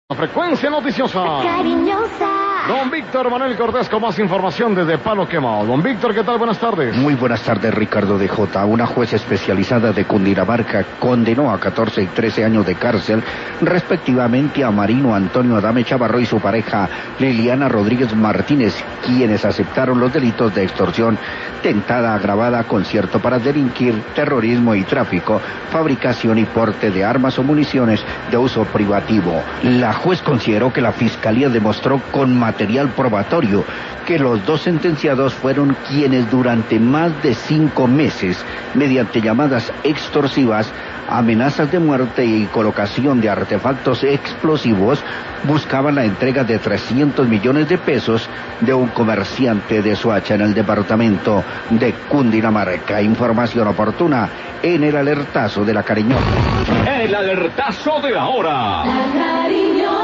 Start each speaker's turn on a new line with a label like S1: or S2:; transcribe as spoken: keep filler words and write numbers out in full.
S1: Frecuencia noticiosa.
S2: Cariñosa.
S1: Don Víctor Manuel Cortés con más información desde Palo Quemado. Don Víctor, ¿qué tal? Buenas tardes.
S3: Muy buenas tardes, Ricardo de Jota. Una juez especializada de Cundinamarca condenó a catorce y trece años de cárcel, respectivamente, a Marino Antonio Adame Chavarro y su pareja Liliana Rodríguez Martínez, quienes aceptaron los delitos de extorsión, tentada agravada, concierto para delinquir, terrorismo y tráfico, fabricación y porte de armas o municiones de uso privativo. La juez consideró que la fiscalía demostró con material probatorio que los dos sentenciados fueron quienes durante más de cinco meses, mediante llamadas extorsivas, amenazas de muerte y colocación de artefactos explosivos, buscaban la entrega de trescientos millones de pesos de un comerciante de Soacha en el departamento de Cundinamarca. Información oportuna en el alertazo de la Cariñosa.
S4: El alertazo de la hora.
S2: La